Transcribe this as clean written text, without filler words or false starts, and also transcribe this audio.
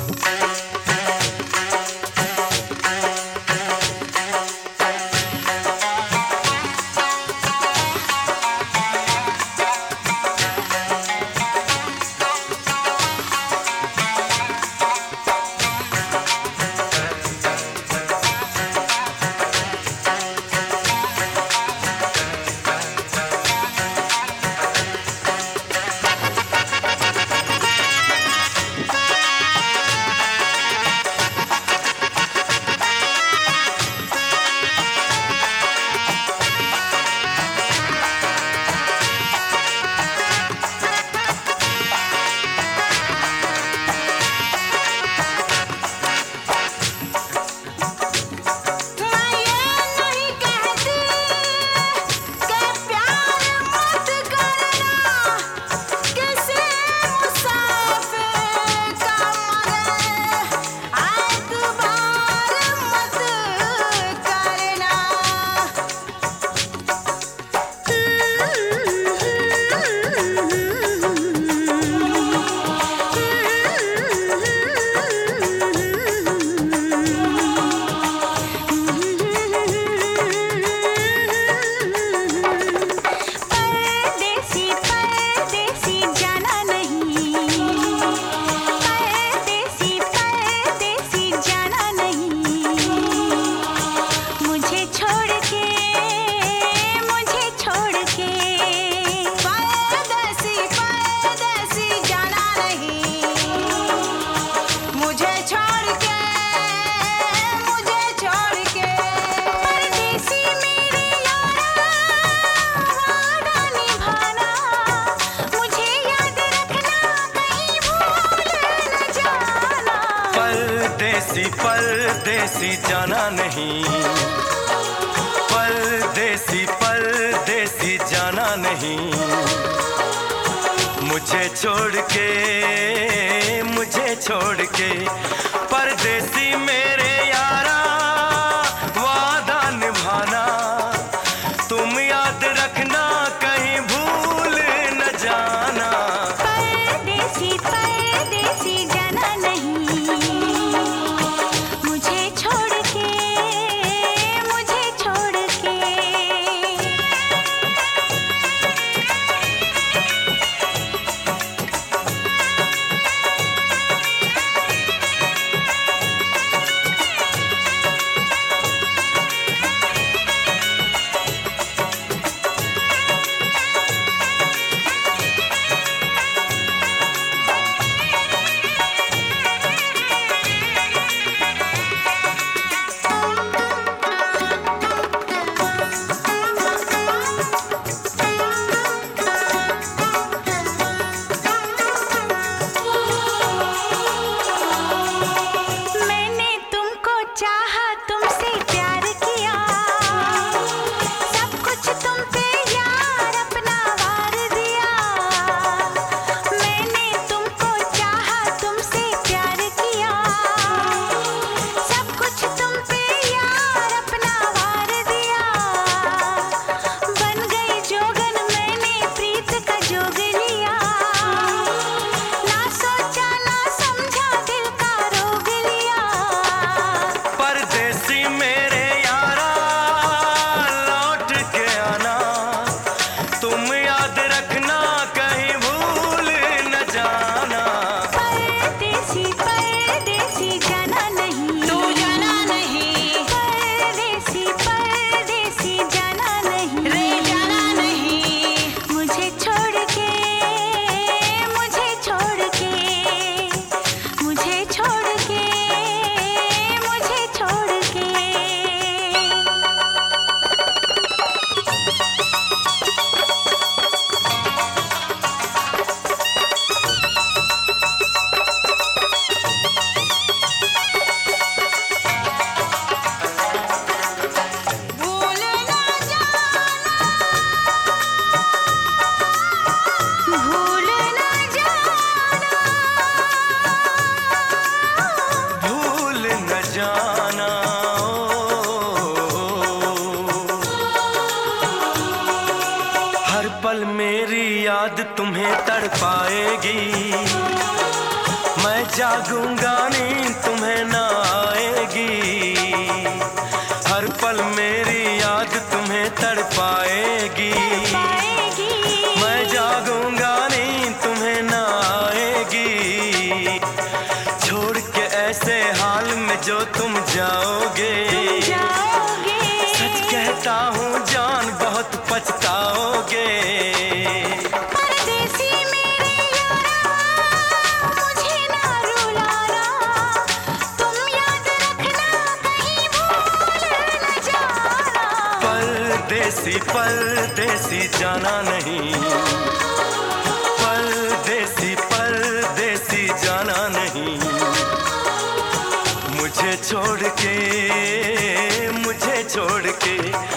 परदेसी परदेसी जाना नहीं, परदेसी परदेसी जाना नहीं, मुझे छोड़ के परदेसी मेरे यारा वादा निभाना, तुम याद रखना कहीं भूल न जाना। परदेसी परदेसी जाना नहीं, मुझे छोड़ के जागूंगा नींद तुम्हें ना आएगी, हर पल मेरी याद तुम्हें तड़पाएगी। मैं जागूंगा नींद तुम्हें ना आएगी, छोड़ के ऐसे हाल में जो तुम जाओगे। सच कहता हूँ जान बहुत पछताओगे। परदेसी मेरे यारा मुझे ना रुलाना, तुम याद रखना कहीं भूल न जाना। परदेसी परदेसी जाना नहीं, परदेसी परदेसी जाना नहीं, मुझे छोड़ के